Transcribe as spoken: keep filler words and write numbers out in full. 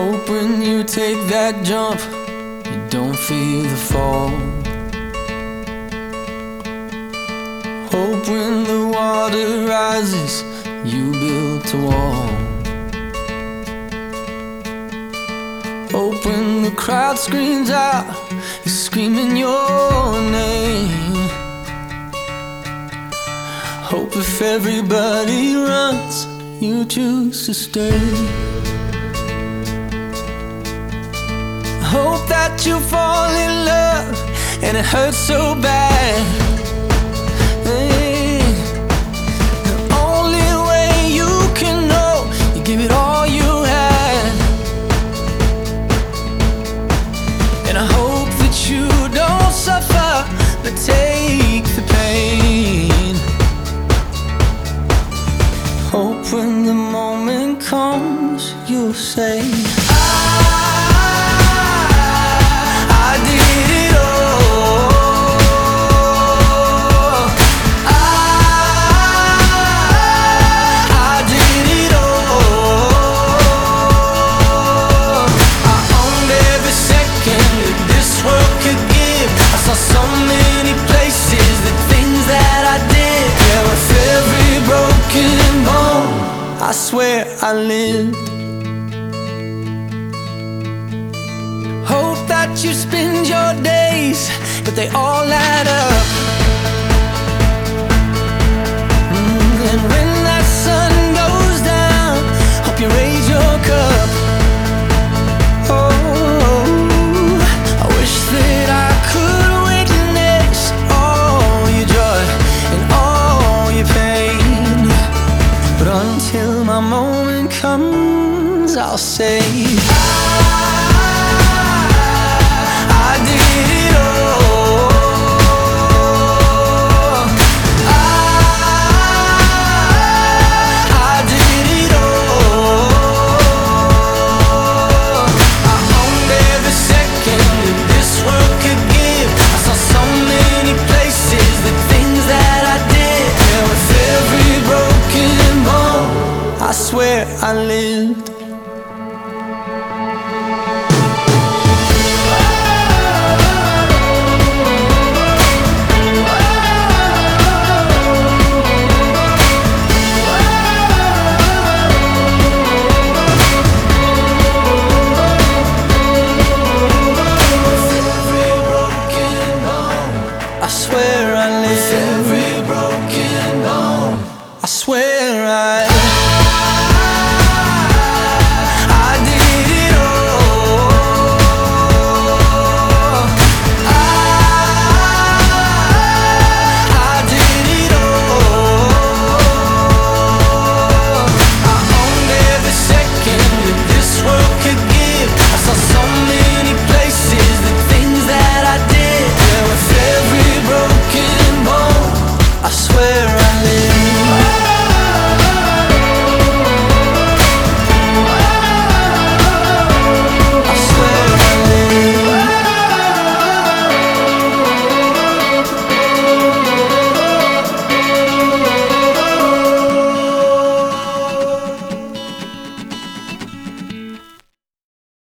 Hope when you take that jump, you don't feel the fall. Hope when the water rises, you build a wall. Hope when the crowd screams out, you're screaming your name. Hope if everybody runs, you choose to stay. Hope that you fall in love and it hurts so bad. Hey, the only way you can know, you give it all you had. And I hope that you don't suffer, but take the pain. Hope when the moment comes, you'll say, I swear I lived. Hope that you spend your days, but they all add up. Mm, and when that sun goes down, hope you raise your cup. Oh, I wish that I could witness all your joy and all your pain, but until my moment comes, I'll say, I did it all. I did it all. I owned every second that this world could give. I saw so many places, the things that I did. Yeah, with every broken bone, I swear I lived. I swear